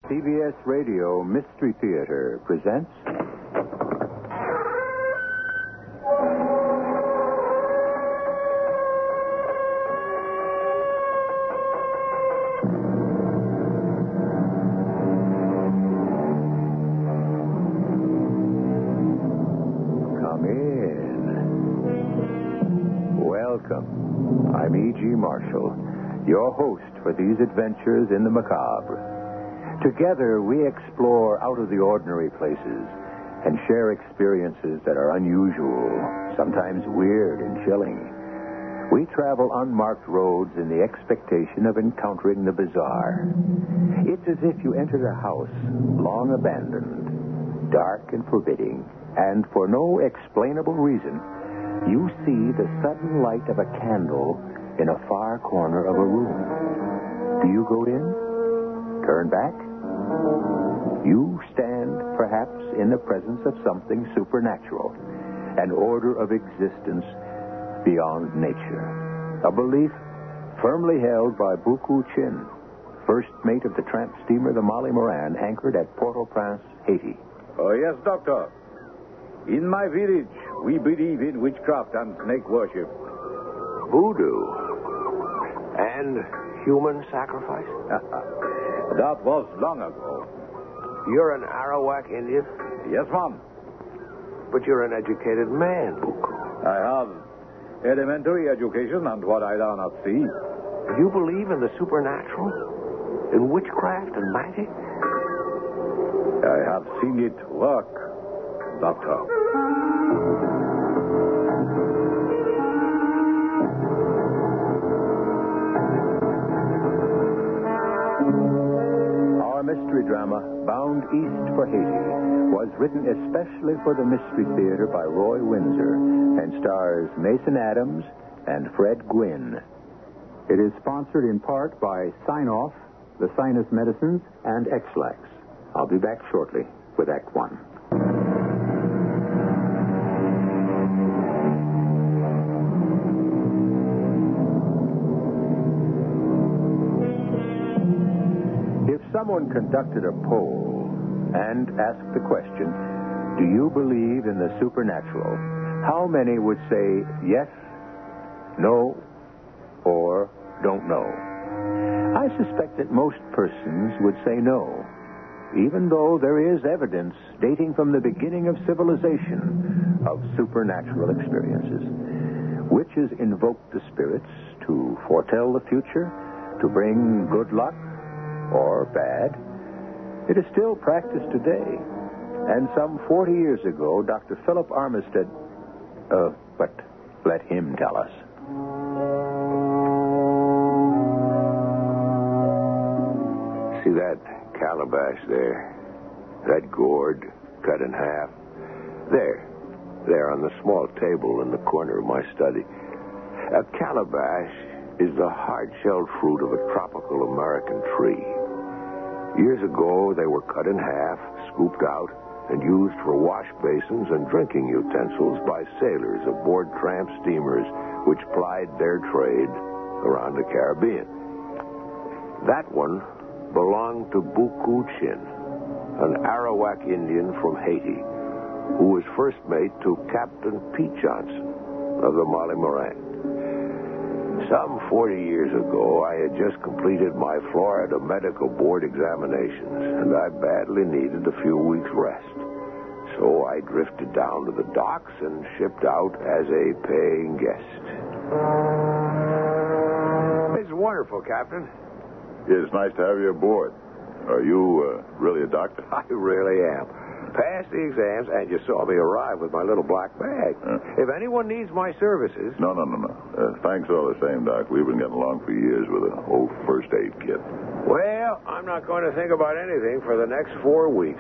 CBS Radio Mystery Theater presents... Come in. Welcome. I'm E.G. Marshall, your host for these adventures in the macabre. Together, we explore out-of-the-ordinary places and share experiences that are unusual, sometimes weird and chilling. We travel unmarked roads in the expectation of encountering the bizarre. It's as if you entered a house long abandoned, dark and forbidding, and for no explainable reason, you see the sudden light of a candle in a far corner of a room. Do you go in? Turn back? You stand, perhaps, in the presence of something supernatural, an order of existence beyond nature. A belief firmly held by Buku Chin, first mate of the tramp steamer the Molly Moran, anchored at Port-au-Prince, Haiti. Oh, yes, Doctor. In my village, we believe in witchcraft and snake worship. Voodoo. And human sacrifice? That was long ago. You're an Arawak Indian? Yes, ma'am. But you're an educated man, Buku. I have elementary education and what I learned at sea. You believe in the supernatural? In witchcraft and magic? I have seen it work, Doctor. Our mystery drama, Bound East for Haiti, was written especially for the Mystery Theater by Roy Windsor and stars Mason Adams and Fred Gwynne. It is sponsored in part by Sign-Off, the Sinus Medicines, and X-Lax. I'll be back shortly with Act One. If someone conducted a poll and asked the question, do you believe in the supernatural? How many would say yes, no, or don't know? I suspect that most persons would say no, even though there is evidence dating from the beginning of civilization of supernatural experiences. Witches invoked the spirits to foretell the future, to bring good luck, or bad. It is still practiced today. And some 40 years ago, Dr. Philip Armistead... but let him tell us. See that calabash there? That gourd cut in half? There on the small table in the corner of my study. A calabash is the hard-shelled fruit of a tropical American tree. Years ago, they were cut in half, scooped out, and used for wash basins and drinking utensils by sailors aboard tramp steamers which plied their trade around the Caribbean. That one belonged to Buku Chin, an Arawak Indian from Haiti, who was first mate to Captain Pete Johnson of the Molly Moran. Some 40 years ago, I had just completed my Florida Medical Board examinations, and I badly needed a few weeks' rest. So I drifted down to the docks and shipped out as a paying guest. It's wonderful, Captain. It's nice to have you aboard. Are you really a doctor? I really am. Passed the exams, and you saw me arrive with my little black bag. If anyone needs my services... No. Thanks all the same, Doc. We've been getting along for years with an old first aid kit. Well, I'm not going to think about anything for the next 4 weeks.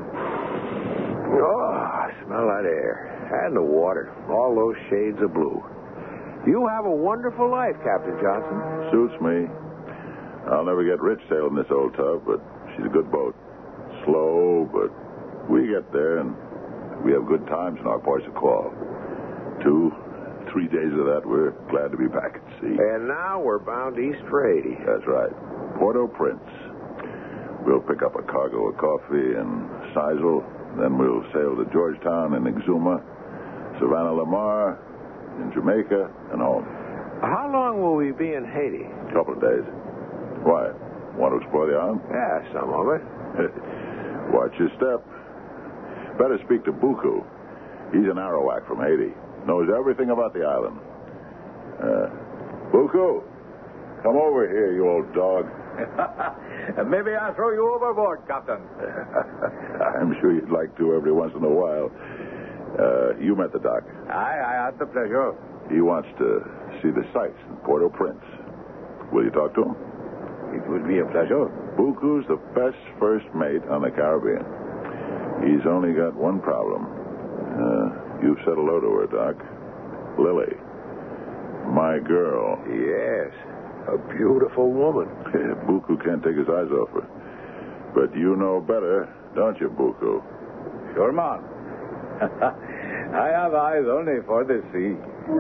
Oh, I smell that air. And the water. All those shades of blue. You have a wonderful life, Captain Johnson. Suits me. I'll never get rich sailing this old tub, but she's a good boat. Slow, but we get there, and we have good times in our ports of call. 2-3 days of that, we're glad to be back at sea. And now we're bound east for Haiti. That's right. Port-au-Prince. We'll pick up a cargo of coffee in Sisal. Then we'll sail to Georgetown and Exuma, Savannah Lamar, in Jamaica, and home. How long will we be in Haiti? A couple of days. Why? Want to explore the island? Yeah, some of it. Watch your step. Better speak to Buku. He's an Arawak from Haiti. Knows everything about the island. Buku, come over here, you old dog. Maybe I'll throw you overboard, Captain. I'm sure you'd like to every once in a while. You met the doc. I had the pleasure. He wants to see the sights in Port-au-Prince. Will you talk to him? It would be a pleasure. Buku's the best first mate on the Caribbean. He's only got one problem. You've said hello to her, Doc. Lily. My girl. Yes, a beautiful woman. Buku can't take his eyes off her. But you know better, don't you, Buku? Sure, man. I have eyes only for the sea.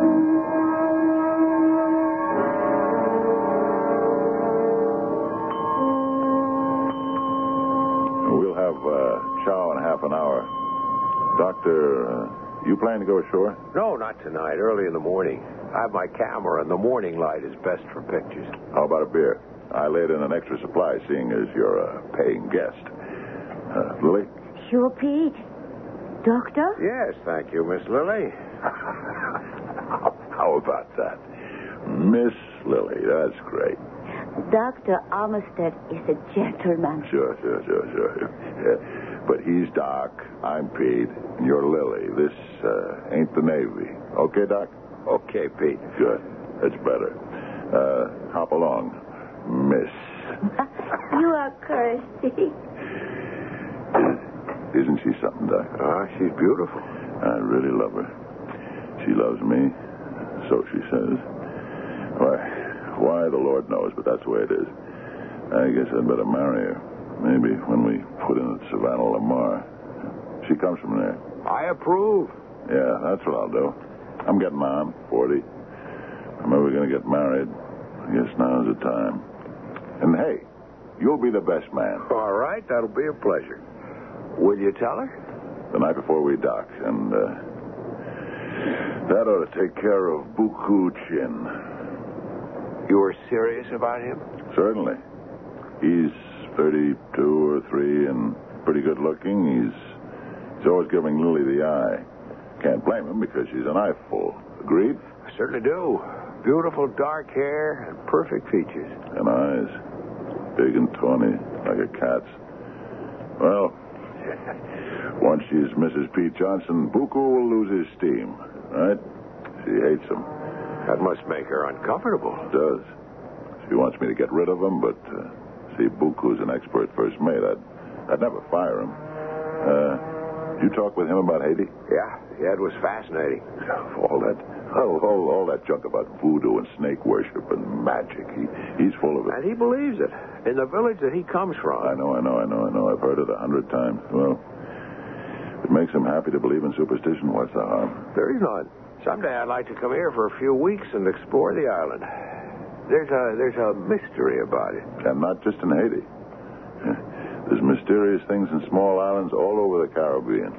We'll have chow in half an hour. Doctor, you plan to go ashore? No, not tonight. Early in the morning. I have my camera, and the morning light is best for pictures. How about a beer? I laid in an extra supply, seeing as you're a paying guest. Lily? Sure, Pete. Doctor? Yes, thank you, Miss Lily. How about that? Miss Lily, that's great. Dr. Armistead is a gentleman. Sure. Yeah. But he's Doc, I'm Pete, and you're Lily. This ain't the Navy. Okay, Doc? Okay, Pete. Good. That's better. Hop along, Miss. You are cursy. Isn't she something, Doc? She's beautiful. I really love her. She loves me, so she says. Why, the Lord knows, but that's the way it is. I guess I'd better marry her. Maybe when we put in at Savannah Lamar. She comes from there. I approve. Yeah, that's what I'll do. I'm getting on, 40. I'm ever going to get married. I guess now's the time. And hey, you'll be the best man. All right, that'll be a pleasure. Will you tell her? The night before we dock, and that ought to take care of Buku Chin. You were serious about him? Certainly. He's 32 or 3 and pretty good looking. He's always giving Lily the eye. Can't blame him because she's an eyeful. Agreed? I certainly do. Beautiful dark hair and perfect features. And eyes. Big and tawny, like a cat's. Well, once she's Mrs. Pete Johnson, Buku will lose his steam, right? She hates him. That must make her uncomfortable. It does. She wants me to get rid of him, but see, Buku's an expert first mate. I'd never fire him. Did you talk with him about Haiti? Yeah, it was fascinating. All that junk about voodoo and snake worship and magic. He's full of it. And he believes it. In the village that he comes from. I know. I've heard it 100 times. Well, if it makes him happy to believe in superstition, what's the harm? There is none. Someday I'd like to come here for a few weeks and explore the island. There's a mystery about it. And not just in Haiti. There's mysterious things in small islands all over the Caribbean.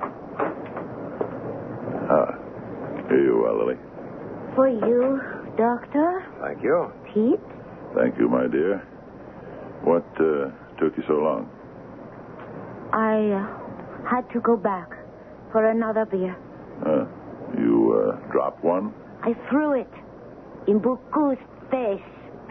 Here you are, Lily. For you, Doctor. Thank you. Pete. Thank you, my dear. What took you so long? I had to go back for another beer. You dropped one? I threw it in Buku's face.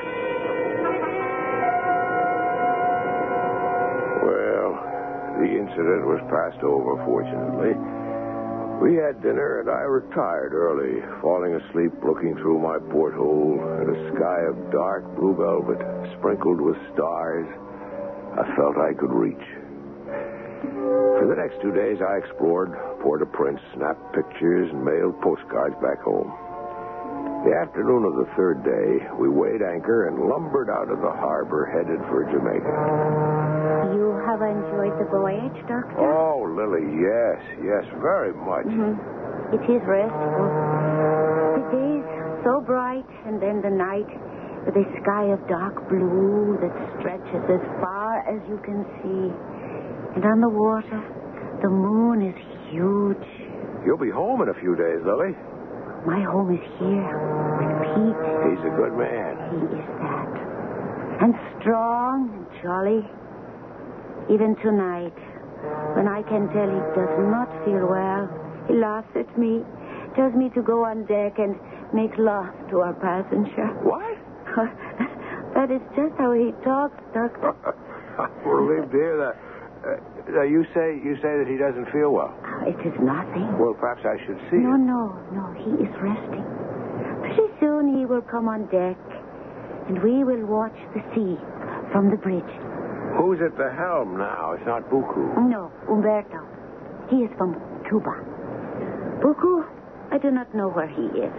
Well, the incident was passed over, fortunately. We had dinner, and I retired early, falling asleep looking through my porthole at a sky of dark blue velvet sprinkled with stars I felt I could reach. For the next 2 days, I explored Port-au-Prince, snapped pictures, and mailed postcards back home. The afternoon of the third day, we weighed anchor and lumbered out of the harbor, headed for Jamaica. You have enjoyed the voyage, Doctor? Oh, Lily, yes, very much. Mm-hmm. It is restful. The days so bright, and then the night with a sky of dark blue that stretches as far as you can see. And on the water, the moon is huge. You'll be home in a few days, Lily. My home is here with Pete. He's a good man. He is that. And strong and jolly. Even tonight, when I can tell he does not feel well, he laughs at me, tells me to go on deck and make love to our passenger. What? That is just how he talks, Doctor. We're relieved to hear that. You say that he doesn't feel well. It is nothing. Well, perhaps I should see No, him. no, he is resting. Pretty soon he will come on deck, and we will watch the sea from the bridge. Who's at the helm now? It's not Buku. No, Umberto. He is from Cuba. Buku, I do not know where he is.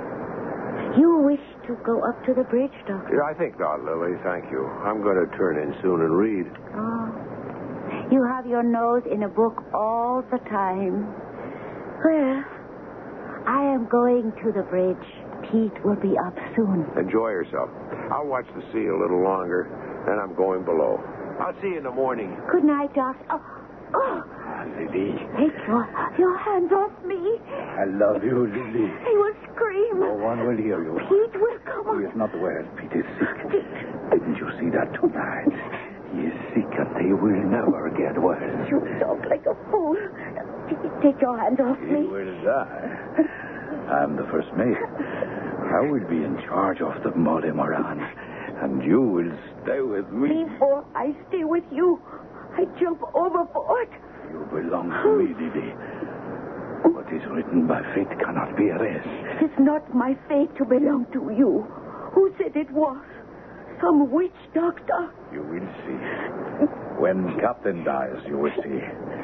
You wish to go up to the bridge, Doctor? Yeah, I think not, Lily. Thank you. I'm going to turn in soon and read. Oh. You have your nose in a book all the time. Well, I am going to the bridge. Pete will be up soon. Enjoy yourself. I'll watch the sea a little longer, then I'm going below. I'll see you in the morning. Good night, Doctor. Oh. Lily. Take your hands off me. I love you, Lily. He will scream. No one will hear you. Pete will come on. He is not well. Pete is sick. Didn't you see that tonight? He is sick and he will never get well. You talk like a fool. Take your hands off He me. will die. I'm the first mate. I will be in charge of the Molly Moran. And you will stay with me. Before I stay with you, I jump overboard. You belong to me, Lily. What is written by fate cannot be erased. It is not my fate to belong to you. Who said it was? Some witch doctor. You will see. When Captain dies, you will see.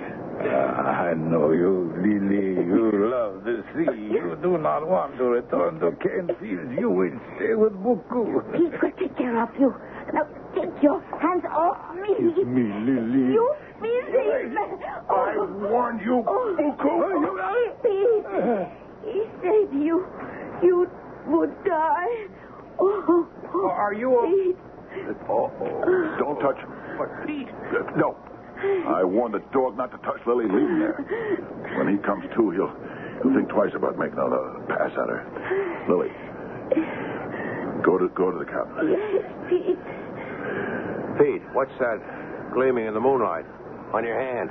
I know you, Lily. You love the sea. You do not want to return to Canefield. You will stay with Buku. Pete will take care of you. Now, take your hands off me. It's me, Lily. You busy man. I warned you, Buku. Pete, he said you would die. Oh, Are you Pete. Don't touch him. But Pete... No. I warned the dog not to touch Lily. Leave him there. When he comes to, he'll think twice about making another pass at her. Lily, go to the cabin. Yes, Pete. Pete, what's that gleaming in the moonlight on your hand?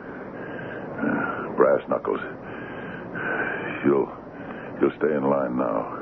Brass knuckles. You'll stay in line now.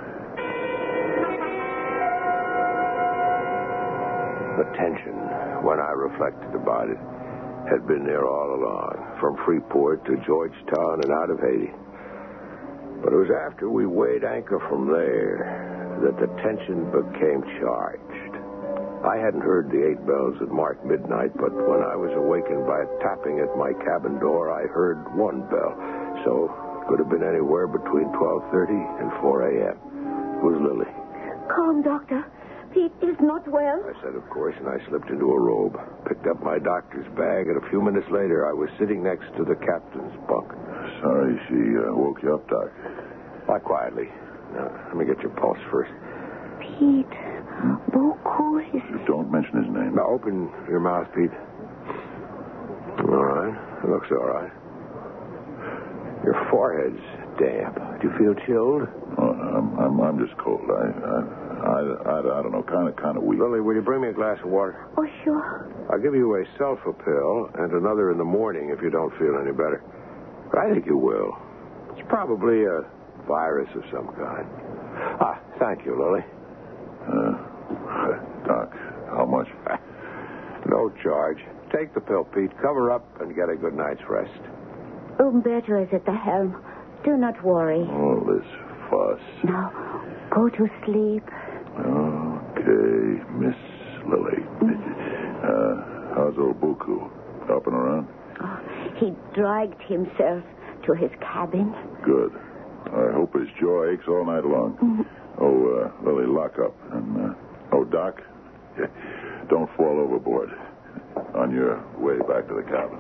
The tension, when I reflected about it, had been there all along, from Freeport to Georgetown and out of Haiti. But it was after we weighed anchor from there that the tension became charged. I hadn't heard the 8 bells that marked midnight, but when I was awakened by tapping at my cabin door, I heard 1 bell. So it could have been anywhere between 12:30 and 4 a.m. It was Lily. Calm, Doctor. Pete is not well. I said, of course, and I slipped into a robe, picked up my doctor's bag, and a few minutes later, I was sitting next to the captain's bunk. Sorry she woke you up, Doc. Lie quietly. Now, let me get your pulse first. Pete, Buku is... Don't mention his name. Now, open your mouth, Pete. All right. It looks all right. Your forehead's damp. Do you feel chilled? Oh, no, I'm just cold. I don't know, kind of weak. Lily, will you bring me a glass of water? Oh, sure. I'll give you a sulfa pill and another in the morning if you don't feel any better. But I think you will. It's probably a virus of some kind. Thank you, Lily. Doc, how much? No charge. Take the pill, Pete. Cover up and get a good night's rest. Umberto is at the helm. Do not worry. All this fuss. Now, go to sleep. Okay, Miss Lily. How's old Buku? Up and around? Oh, he dragged himself to his cabin. Good. I hope his jaw aches all night long. Oh, Lily, lock up. And, Doc, don't fall overboard on your way back to the cabin.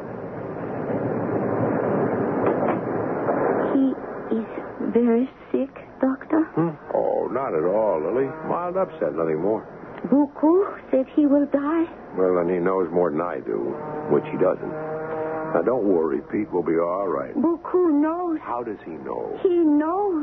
He is very sick, Doctor? Oh, not at all, Lily. Mild upset, nothing more. Buku said he will die. Well, then he knows more than I do, which he doesn't. Now, don't worry, Pete. We'll be all right. Buku knows. How does he know? He knows.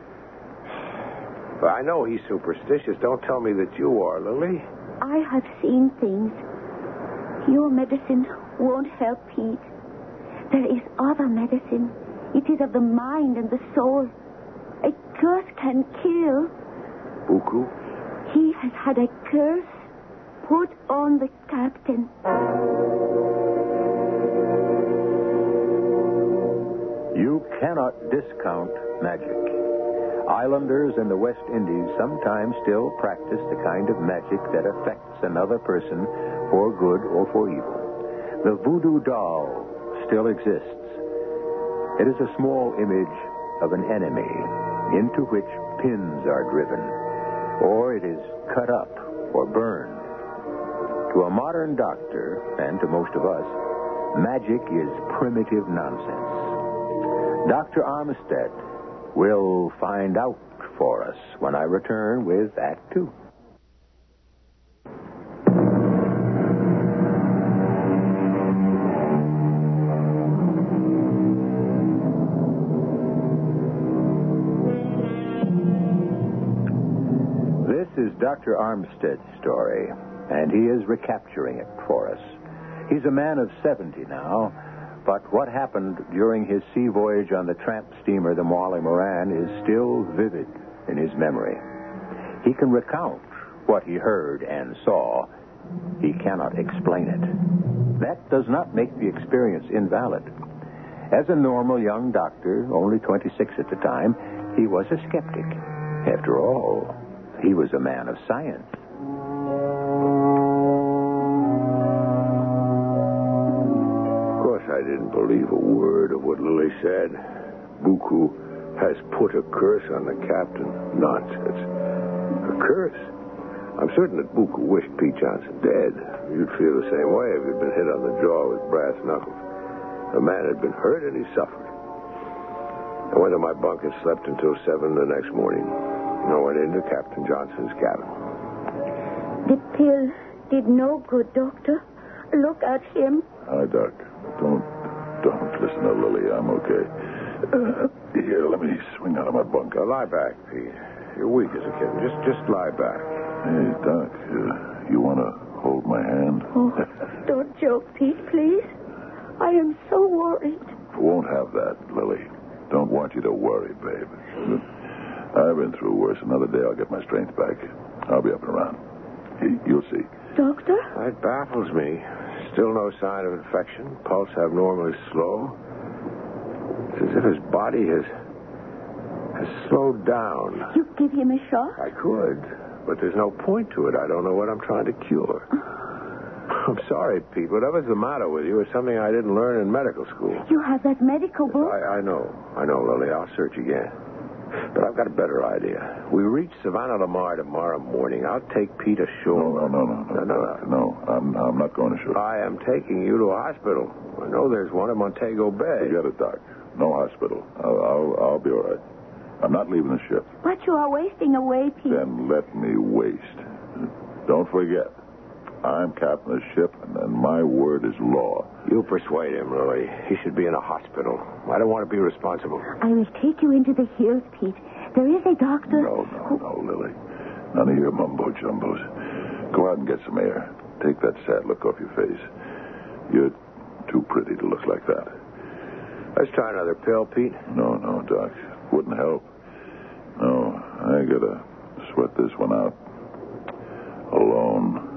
Well, I know he's superstitious. Don't tell me that you are, Lily. I have seen things. Your medicine won't help, Pete. There is other medicine. It is of the mind and the soul. A curse can kill. Buku? He has had a curse put on the captain. You cannot discount magic. Islanders in the West Indies sometimes still practice the kind of magic that affects another person for good or for evil. The voodoo doll still exists. It is a small image of an enemy into which pins are driven, or it is cut up or burned. To a modern doctor, and to most of us, magic is primitive nonsense. Dr. Armistead will find out for us when I return with Act 2. This is Dr. Armstead's story, and he is recapturing it for us. He's a man of 70 now, but what happened during his sea voyage on the tramp steamer, the Molly Moran, is still vivid in his memory. He can recount what he heard and saw. He cannot explain it. That does not make the experience invalid. As a normal young doctor, only 26 at the time, he was a skeptic. After all, he was a man of science. I didn't believe a word of what Lily said. Buku has put a curse on the captain. Nonsense. A curse? I'm certain that Buku wished Pete Johnson dead. You'd feel the same way if you'd been hit on the jaw with brass knuckles. The man had been hurt and he suffered. I went to my bunk and slept until 7 the next morning. I went into Captain Johnson's cabin. The pill did no good, Doctor. Look at him. Hi, Doc. Don't listen to Lily. I'm okay. Here, let me swing out of my bunk. Now, lie back, Pete. You're weak as a kitten. Just lie back. Hey, Doc, you want to hold my hand? Oh, don't joke, Pete, please. I am so worried. Won't have that, Lily. Don't want you to worry, babe. I've been through worse. Another day I'll get my strength back. I'll be up and around. You'll see. Doctor? It baffles me. Still no sign of infection. Pulse abnormally slow. It's as if his body has slowed down. You give him a shot? I could, but there's no point to it. I don't know what I'm trying to cure. I'm sorry, Pete. Whatever's the matter with you is something I didn't learn in medical school. You have that medical book? I know, Lily. I'll search again. But I've got a better idea. We reach Savannah Lamar tomorrow morning. I'll take Pete ashore. No, I'm not going ashore. I am taking you to a hospital. I know there's one at Montego Bay. Forget it, Doc. No hospital. I'll be all right. I'm not leaving the ship. But you are wasting away, Pete. Then let me waste. Don't forget, I'm captain of the ship, and my word is law. You persuade him, Lily. He should be in a hospital. I don't want to be responsible. I will take you into the hills, Pete. There is a doctor. No, Lily. None of your mumbo-jumbos. Go out and get some air. Take that sad look off your face. You're too pretty to look like that. Let's try another pill, Pete. No, Doc. Wouldn't help. No, I gotta sweat this one out. Alone.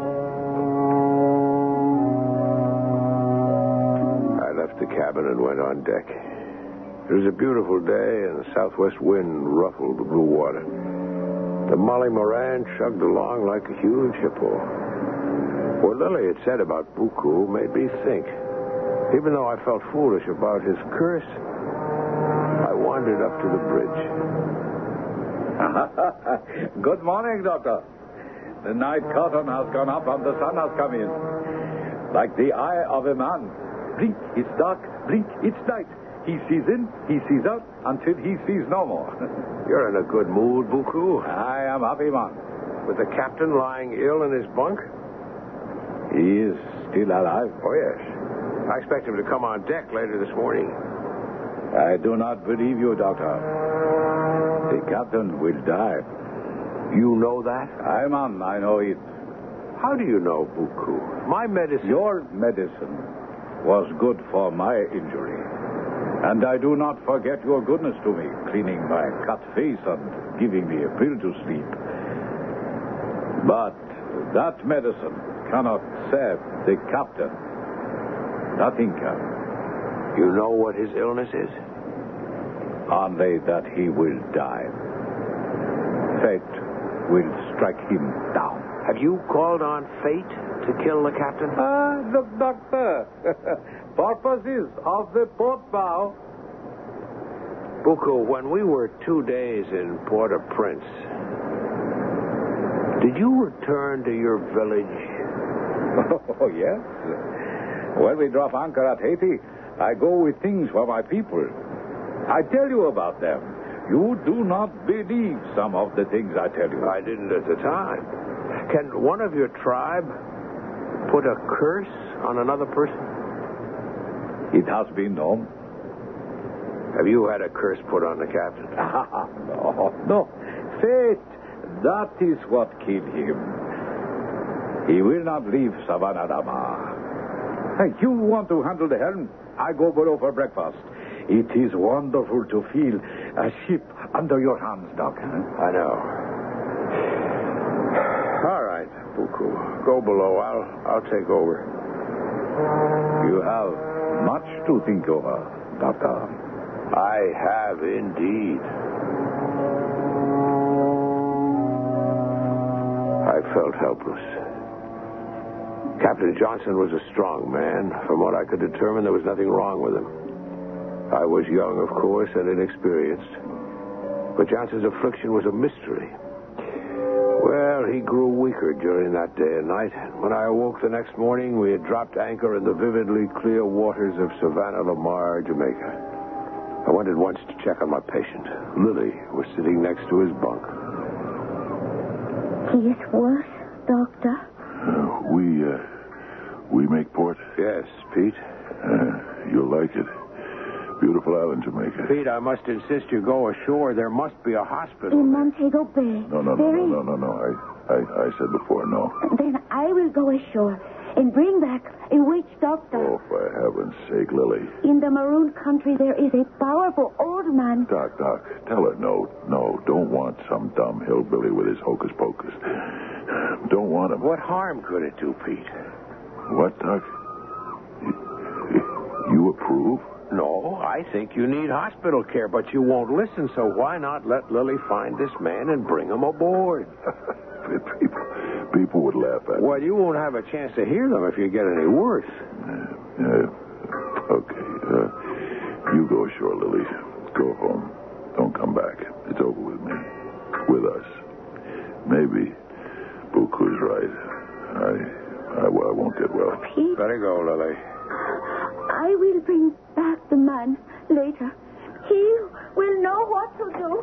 I left the cabin and went on deck. It was a beautiful day, and the southwest wind ruffled the blue water. The Molly Moran chugged along like a huge hippo. What Lily had said about Buku made me think. Even though I felt foolish about his curse, I wandered up to the bridge. Good morning, Doctor. The night curtain has gone up and the sun has come in. Like the eye of a man. Blink, it's dark. Blink, it's night. He sees in, he sees out, until he sees no more. You're in a good mood, Buku. I am happy, man. with the captain lying ill in his bunk? He is still alive. Oh, yes. I expect him to come on deck later this morning. I do not believe you, Doctor. The captain will die. You know that? I know it. How do you know, Buku? My medicine... Your medicine was good for my injury. And I do not forget your goodness to me, cleaning my cut face and giving me a pill to sleep. But that medicine cannot save the captain. Nothing can. You know what his illness is? Only that he will die. Fate will strike him down. Have you called on fate to kill the captain? Look, Doctor. Purposes of the port bow. Buku, when we were 2 days in Port-au-Prince, did you return to your village? Oh, yes. When we drop anchor at Haiti, I go with things for my people. I tell you about them. You do not believe some of the things I tell you. I didn't at the time. Can one of your tribe put a curse on another person? It has been known. Have you had a curse put on the captain? No. Fate, that is what killed him. He will not leave Savannah-Dama. Hey, you want to handle the helm? I go below for breakfast. It is wonderful to feel a ship under your hands, Doc. I know. All right, Buku. Go below. I'll take over. You have much to think over, Doctor. I have indeed. I felt helpless. Captain Johnson was a strong man. From what I could determine, there was nothing wrong with him. I was young, of course, and inexperienced. But Johnson's affliction was a mystery. Well, he grew weaker during that day and night. When I awoke the next morning, we had dropped anchor in the vividly clear waters of Savannah Lamar, Jamaica. I went at once to check on my patient. Lily was sitting next to his bunk. He is worse, Doctor. We make port? Yes, Pete. You'll like it. Beautiful island, Jamaica. Pete, I must insist you go ashore. There must be a hospital. In Montego Bay. No. I said before, no. Then I will go ashore and bring back a witch doctor. Oh, for heaven's sake, Lily. In the Maroon Country, there is a powerful old man. Doc, tell her no. Don't want some dumb hillbilly with his hocus pocus. Don't want him. What harm could it do, Pete? What, Doc? You approve? No, I think you need hospital care, but you won't listen, so why not let Lily find this man and bring him aboard? People would laugh at me. Well, you won't have a chance to hear them if you get any worse. Okay. You go ashore, Lily. Go home. Don't come back. It's over with me. With us. Maybe Buku's right. I won't get well. Pete, Better go, Lily. I will bring back the man later. He will know what to do.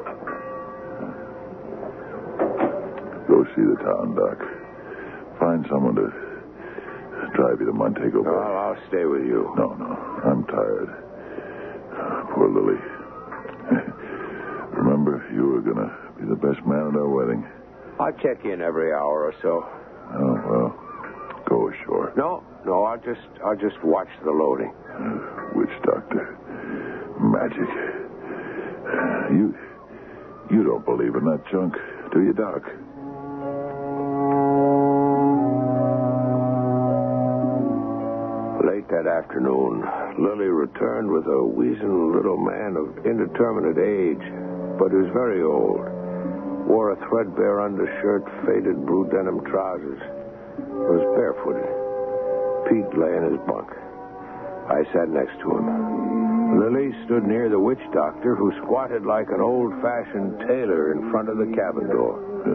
Go see the town, Doc. Find someone to drive you to Montego Bay. No, I'll stay with you. No. I'm tired. Poor Lily. Remember, you were going to be the best man at our wedding. I'll check in every hour or so. Oh, well, go ashore. No, I'll just watch the loading. Witch doctor. Magic. You don't believe in that junk, do you, Doc? Late that afternoon, Lily returned with a weazened little man of indeterminate age, but who's very old. Wore a threadbare undershirt, faded blue denim trousers. Was barefooted. Pete lay in his bunk. I sat next to him. Lily stood near the witch doctor, who squatted like an old-fashioned tailor in front of the cabin door.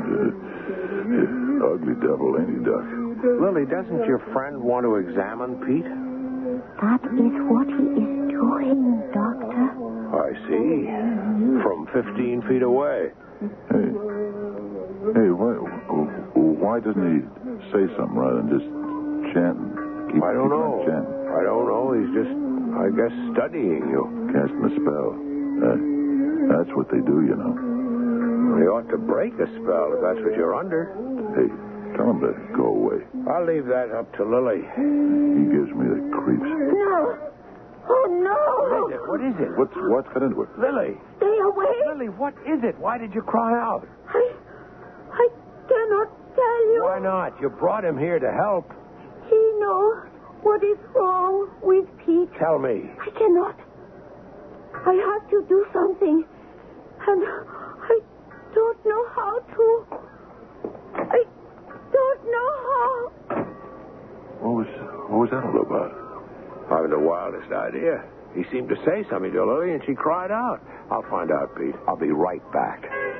Ugly devil, ain't he, Doc? Lily, doesn't your friend want to examine Pete? That is what he is doing, Doctor. I see. From 15 feet away. Hey, Why doesn't he say something rather than just chanting? I don't know. Chanting. I don't know. He's just, I guess, studying you. Casting a spell. That's what they do, you know. He ought to break a spell if that's what you're under. Hey, tell him to go away. I'll leave that up to Lily. He gives me the creeps. No. Oh, no. What is it? What's got into it? Lily. Stay away. Lily, what is it? Why did you cry out? I cannot tell you. Why not? You brought him here to help. He knows what is wrong with Pete. Tell me. I cannot. I have to do something. And I don't know how to. I don't know how. What was that all about? I have the wildest idea. He seemed to say something to Lily, and she cried out. I'll find out, Pete. I'll be right back.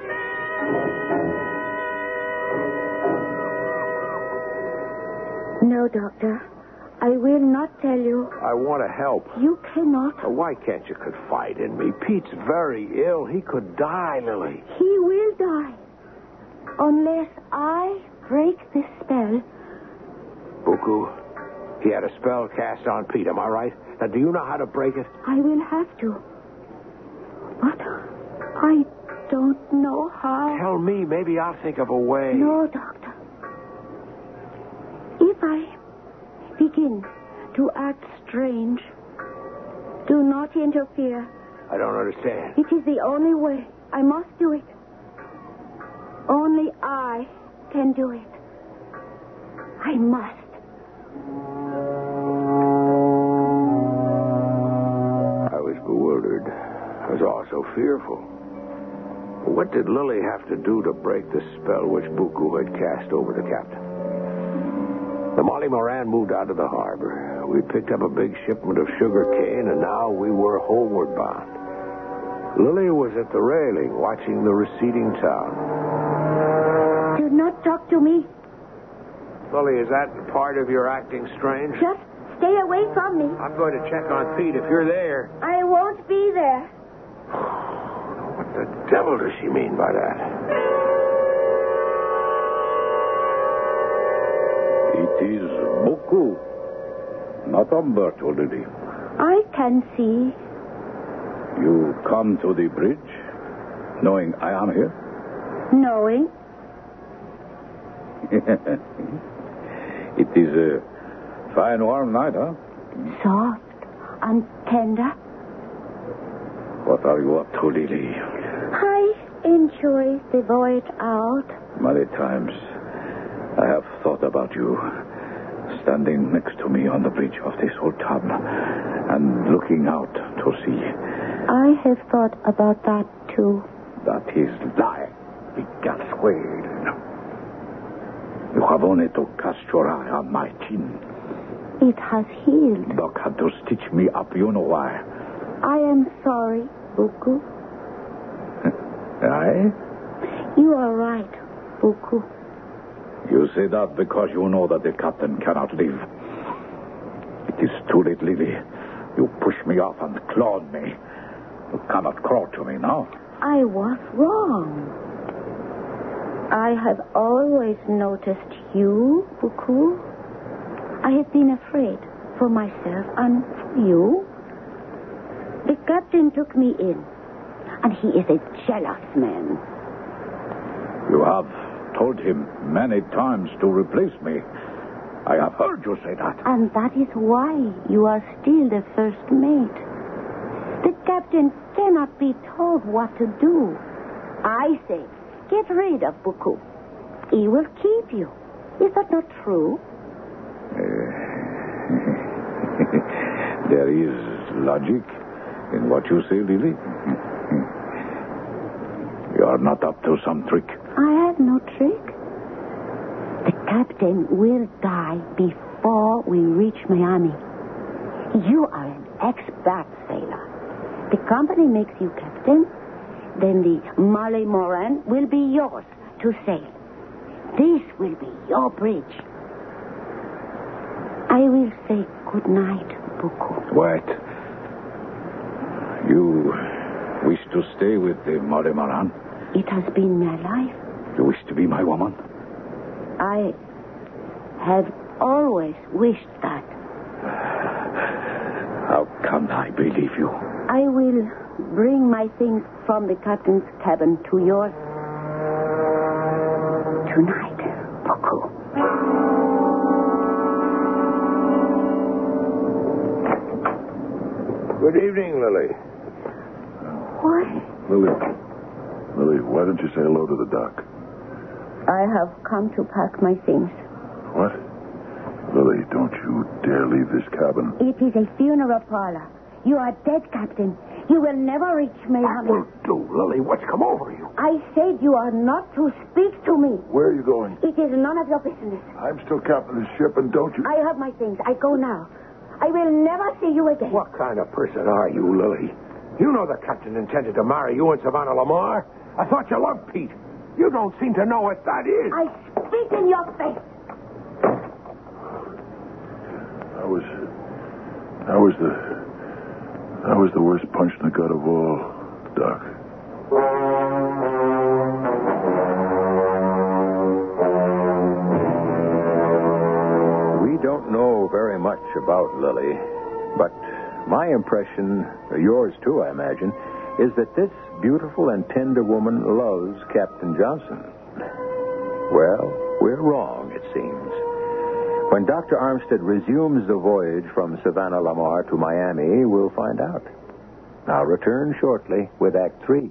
No, Doctor. I will not tell you. I want to help. You cannot. Why can't you confide in me? Pete's very ill. He could die, Lily. He will die. Unless I break this spell. Buku, he had a spell cast on Pete, am I right? Now, do you know how to break it? I will have to. But I don't know how. Tell me. Maybe I'll think of a way. No, Doctor. If I begin to act strange, do not interfere. I don't understand. It is the only way. I must do it. Only I can do it. I must. I was bewildered. I was also fearful. What did Lily have to do to break the spell which Buku had cast over the captain? The Molly Moran moved out of the harbor. We picked up a big shipment of sugar cane, and now we were homeward bound. Lily was at the railing, watching the receding town. Do not talk to me. Lily, is that part of your acting strange? Just stay away from me. I'm going to check on Pete if you're there. I won't be there. What the devil does she mean by that? It is Buku, not Umberto, Lily. I can see. You come to the bridge, knowing I am here? Knowing. It is a fine warm night, huh? Soft and tender. What are you up to, Lily? I enjoy the voyage out. Many times I have thought about you, standing next to me on the bridge of this old tub and looking out to sea. I have thought about that, too. That is lie. It got swayed. You have only to cast your eye on my chin. It has healed. Doc had to stitch me up, you know why. I am sorry, Buku. Aye? You are right, Buku. You say that because you know that the captain cannot live. It is too late, Lily. You pushed me off and clawed me. You cannot crawl to me now. I was wrong. I have always noticed you, Buku. I have been afraid for myself and for you. The captain took me in, and he is a jealous man. You have told him many times to replace me. I have heard you say that. And that is why you are still the first mate. The captain cannot be told what to do. I say, get rid of Buku. He will keep you. Is that not true? There is logic in what you say, Lily. You are not up to some trick. I have no trick. The captain will die before we reach Miami. You are an expert sailor. The company makes you captain. Then the Molly Moran will be yours to sail. This will be your bridge. I will say good night, Buku. What? You wish to stay with the Molly Moran? It has been my life. You wish to be my woman? I have always wished that. How can I believe you? I will bring my things from the captain's cabin to yours tonight, Buku. Good evening, Lily. What? Lily, why don't you say hello to the doc? I have come to pack my things. What? Lily, don't you dare leave this cabin. It is a funeral parlor. You are dead, Captain. You will never reach me, honey. Will do, Lily. What's come over you? I said you are not to speak to me. Where are you going? It is none of your business. I'm still captain of the ship, and don't you... I have my things. I go now. I will never see you again. What kind of person are you, Lily? You know the captain intended to marry you and Savannah Lamar. I thought you loved Pete. You don't seem to know what that is. I spit in your face. That was the worst punch in the gut of all, Doc. We don't know very much about Lily, but my impression, yours too, I imagine, is that this beautiful and tender woman loves Captain Johnson. Well, we're wrong, it seems. When Dr. Armstead resumes the voyage from Savannah Lamar to Miami, we'll find out. I'll return shortly with Act 3.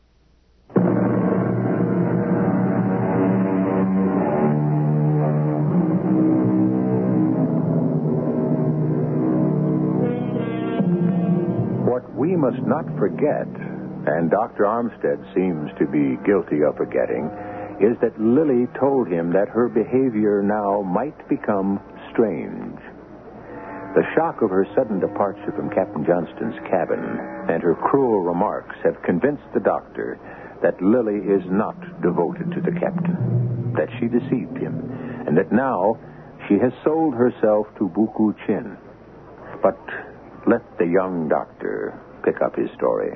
What we must not forget, and Dr. Armstead seems to be guilty of forgetting, is that Lily told him that her behavior now might become strange. The shock of her sudden departure from Captain Johnston's cabin and her cruel remarks have convinced the doctor that Lily is not devoted to the captain, that she deceived him, and that now she has sold herself to Buku Chin. But let the young doctor pick up his story.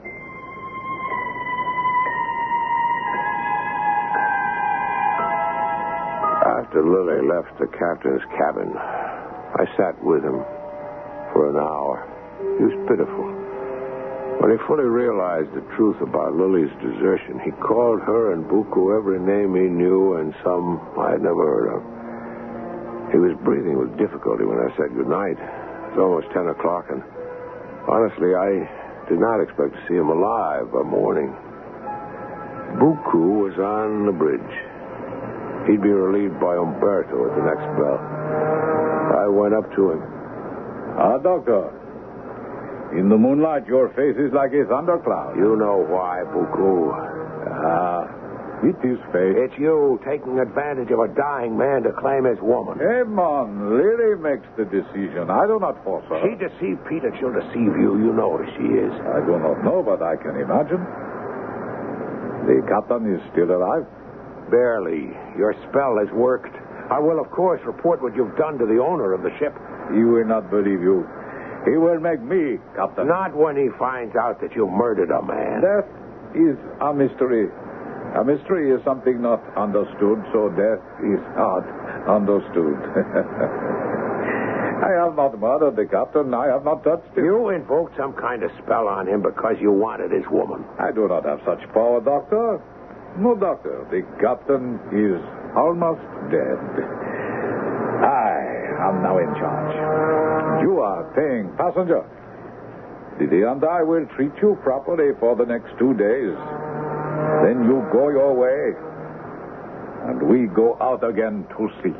After Lily left the captain's cabin, I sat with him for an hour. He was pitiful. When he fully realized the truth about Lily's desertion, he called her and Buku every name he knew and some I had never heard of. He was breathing with difficulty when I said goodnight. It was almost 10 o'clock, and honestly, I did not expect to see him alive by morning. Buku was on the bridge. He'd be relieved by Umberto at the next bell. I went up to him. Doctor. In the moonlight, your face is like a thundercloud. You know why, Buku. It is fate. It's you taking advantage of a dying man to claim his woman. Hey, man, Lily makes the decision. I do not force her. She deceived Pete, and she'll deceive you. You know who she is. I do not know, but I can imagine. The captain is still alive. Barely. Your spell has worked. I will, of course, report what you've done to the owner of the ship. He will not believe you. He will make me captain. Not when he finds out that you murdered a man. Death is a mystery. A mystery is something not understood, so death is not understood. I have not murdered the captain. I have not touched him. You invoked some kind of spell on him because you wanted his woman. I do not have such power, Doctor. No, Doctor. The captain is almost dead. I am now in charge. You are paying passenger. Didi and I will treat you properly for the next 2 days. Then you go your way, and we go out again to sea.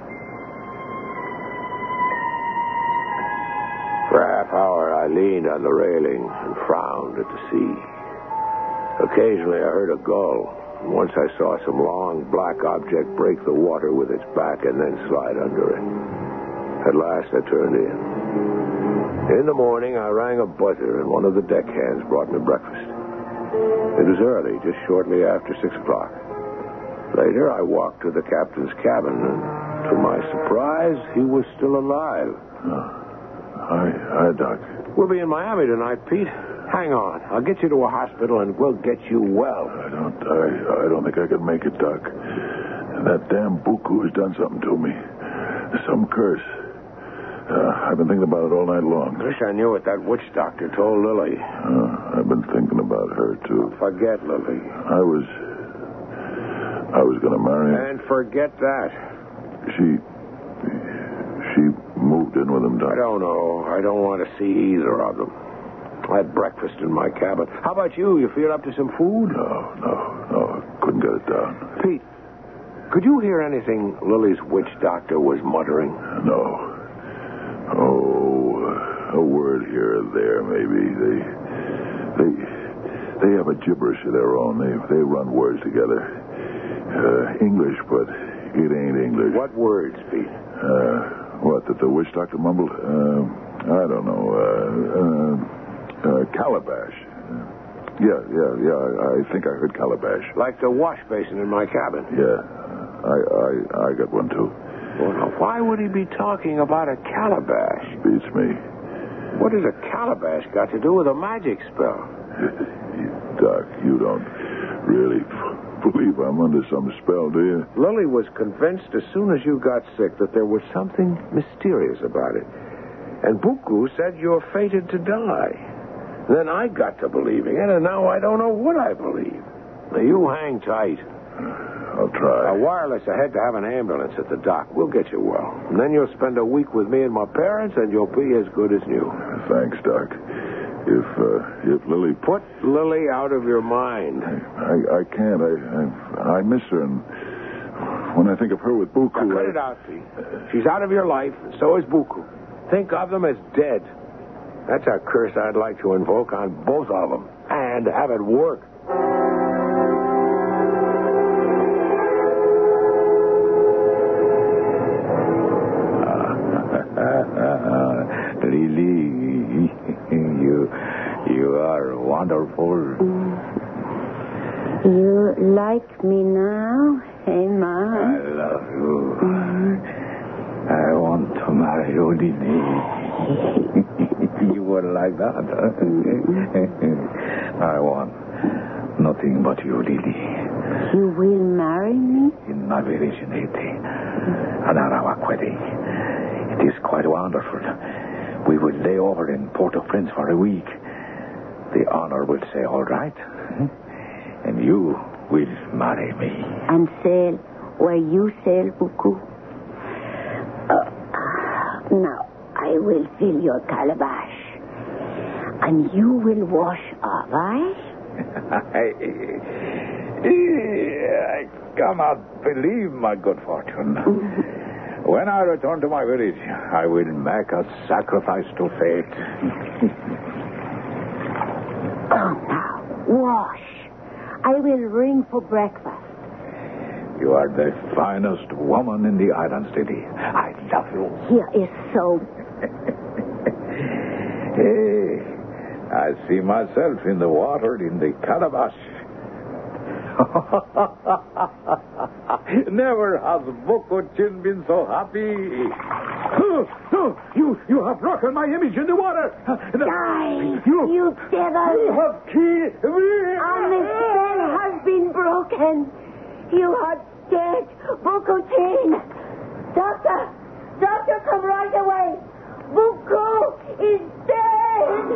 For a half hour, I leaned on the railing and frowned at the sea. Occasionally, I heard a gull. Once I saw some long, black object break the water with its back and then slide under it. At last, I turned in. In the morning, I rang a buzzer, and one of the deckhands brought me breakfast. It was early, just shortly after 6 o'clock. Later, I walked to the captain's cabin, and to my surprise, he was still alive. Hi, Doc. We'll be in Miami tonight, Pete. Hang on. I'll get you to a hospital, and we'll get you well. I don't think I can make it, Doc. That damn Buku has done something to me. Some curse. I've been thinking about it all night long. Wish I knew what that witch doctor told Lily. I've been thinking about her, too. Forget Lily. I was going to marry her. And forget that. She moved in with him, Doc. I don't know. I don't want to see either of them. I had breakfast in my cabin. How about you? You feel up to some food? No. Couldn't get it down. Pete, could you hear anything Lily's witch doctor was muttering? No. Oh, a word here or there, maybe. They have a gibberish of their own. They run words together. English, but it ain't English. What words, Pete? What, that the witch doctor mumbled? I don't know. Calabash. Yeah. I think I heard calabash. Like the wash basin in my cabin. Yeah. I got one, too. Well, now, why would he be talking about a calabash? Beats me. What has a calabash got to do with a magic spell? Doc, you don't really believe I'm under some spell, do you? Lily was convinced as soon as you got sick that there was something mysterious about it. And Buku said you're fated to die. Then I got to believing it, and now I don't know what I believe. Now, you hang tight. I'll try. Wire us ahead to have an ambulance at the dock. We'll get you well. And then you'll spend a week with me and my parents, and you'll be as good as new. Thanks, Doc. If Lily... Put Lily out of your mind. I can't. I miss her, and when I think of her with Buku... Now, cut it out, Pete. She's out of your life, and so is Buku. Think of them as dead. That's a curse I'd like to invoke on both of them, and have it work. Lily, you are wonderful. You like me now, hey, Ma? I love you. I want to marry you, Lily. You would like that, huh? I want nothing but you, Lily. You will marry me? In my virginity. On our wedding. It is quite wonderful. We will lay over in Port-au-Prince for a week. The honor will say, all right. And you will marry me. And sail where you sail, Buku? Now, I will fill your calabash. And you will wash off, I cannot believe my good fortune. When I return to my village, I will make a sacrifice to fate. Oh, now, wash. I will ring for breakfast. You are the finest woman in the islands, Lily. I love you. Here is so... Hey, I see myself in the water in the calabash. Never has Buku-chin been so happy. You have broken my image in the water. Die, you devil. You have killed me. And the spell has been broken. You are dead, Buku-chin. Doctor, come right away. Buku is dead.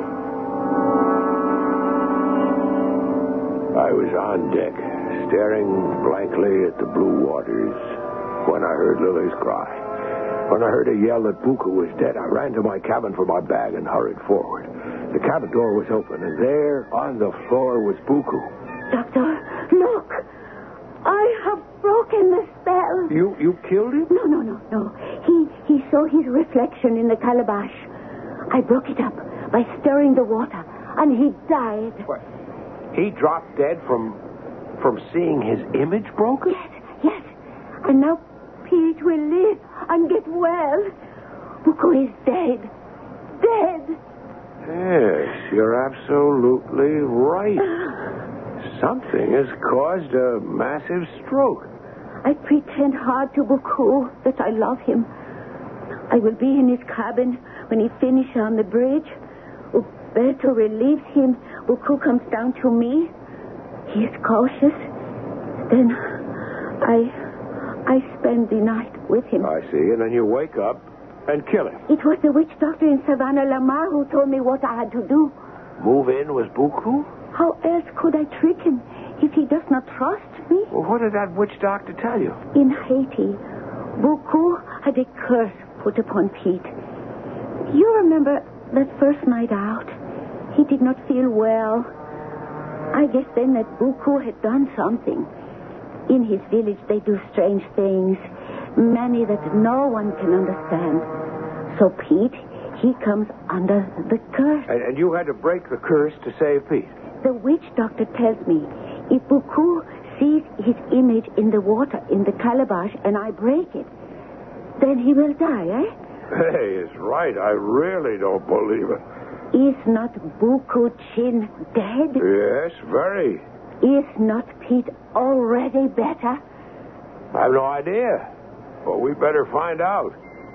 I was on deck, staring blankly at the blue waters, when I heard Lily's cry. When I heard her yell that Buku was dead, I ran to my cabin for my bag and hurried forward. The cabin door was open, and there on the floor was Buku. Doctor, look. I have broken the spell. You killed him? No. He saw his reflection in the calabash. I broke it up by stirring the water, and he died. What? He dropped dead from seeing his image broken? Yes. And now Pete will live and get well. Buku is dead. Dead. Yes, you're absolutely right. Something has caused a massive stroke. I pretend hard to Buku that I love him. I will be in his cabin when he finishes on the bridge. Umberto relieves him. Buku comes down to me. He is cautious. Then I spent the night with him. I see. And then you wake up and kill him. It was the witch doctor in Savannah, Lamar, who told me what I had to do. Move in with Buku? How else could I trick him if he does not trust me? Well, what did that witch doctor tell you? In Haiti, Buku had a curse put upon Pete. You remember that first night out? He did not feel well. I guess then that Buku had done something. In his village, they do strange things, many that no one can understand. So Pete, he comes under the curse. And you had to break the curse to save Pete? The witch doctor tells me if Buku sees his image in the water, in the calabash, and I break it, then he will die, eh? Hey, it's right. I really don't believe it. Is not Buku Chin dead? Yes, very. Is not Pete already better? I have no idea. But we better find out.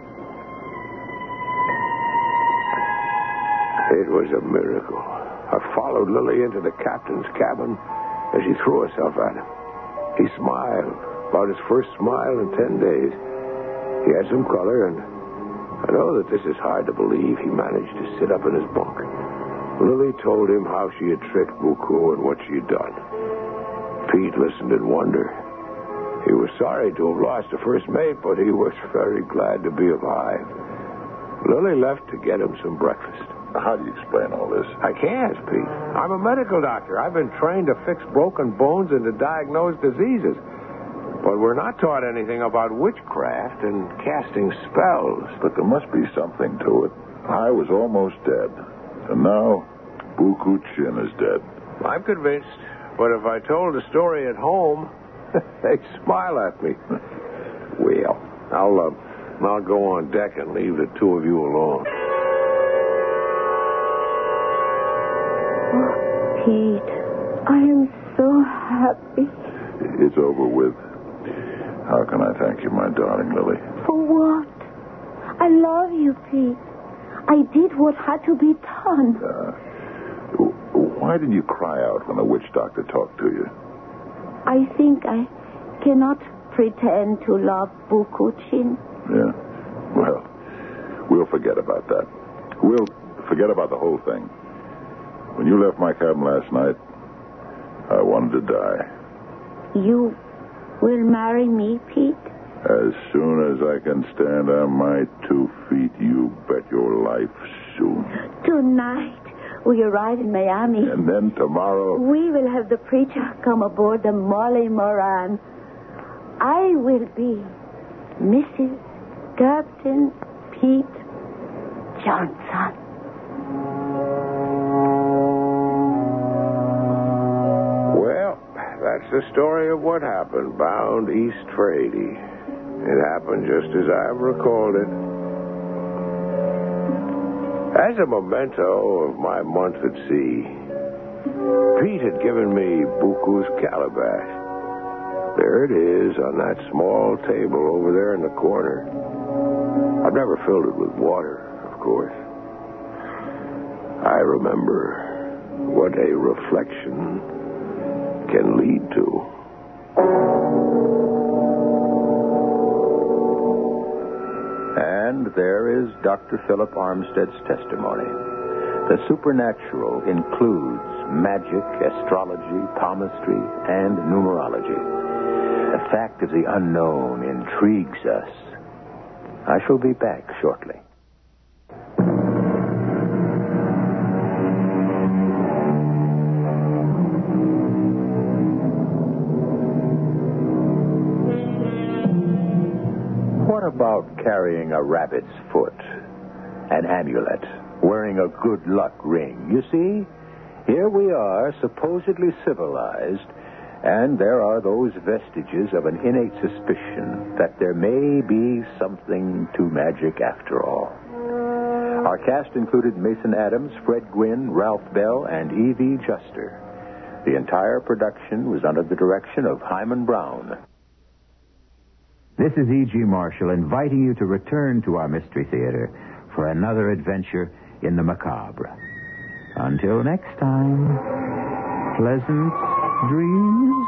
It was a miracle. I followed Lily into the captain's cabin as she threw herself at him. He smiled, about his first smile in 10 days. He had some color, and I know that this is hard to believe. He managed to sit up in his bunk. Lily told him how she had tricked Buku and what she had done. Pete listened in wonder. He was sorry to have lost the first mate, but he was very glad to be alive. Lily left to get him some breakfast. How do you explain all this? I can't, Pete. I'm a medical doctor. I've been trained to fix broken bones and to diagnose diseases. But we're not taught anything about witchcraft and casting spells. But there must be something to it. I was almost dead. And now, Buku Chin is dead. I'm convinced. But if I told the story at home, they'd smile at me. Well, I'll go on deck and leave the two of you alone. Oh, Pete, I am so happy. It's over with. How can I thank you, my darling Lily? For what? I love you, Pete. I did what had to be done. Why didn't you cry out when the witch doctor talked to you? I think I cannot pretend to love Buku Chin. Yeah. Well, we'll forget about that. We'll forget about the whole thing. When you left my cabin last night, I wanted to die. You will marry me, Pete? As soon as I can stand on my 2 feet, you bet your life soon. Tonight, we arrive in Miami. And then tomorrow... we will have the preacher come aboard the Molly Moran. I will be Mrs. Captain Pete Johnson. Well, that's the story of what happened bound east for Haiti. It happened just as I've recalled it. As a memento of my month at sea, Pete had given me Buku's calabash. There it is on that small table over there in the corner. I've never filled it with water, of course. I remember what a reflection can lead to. And there is Dr. Philip Armstead's testimony. The supernatural includes magic, astrology, palmistry, and numerology. The fact of the unknown intrigues us. I shall be back shortly. What about carrying a rabbit's foot, an amulet, wearing a good luck ring? You see, here we are, supposedly civilized, and there are those vestiges of an innate suspicion that there may be something to magic after all. Our cast included Mason Adams, Fred Gwynne, Ralph Bell, and E.V. Juster. The entire production was under the direction of Hyman Brown. This is E.G. Marshall inviting you to return to our Mystery Theater for another adventure in the macabre. Until next time, pleasant dreams.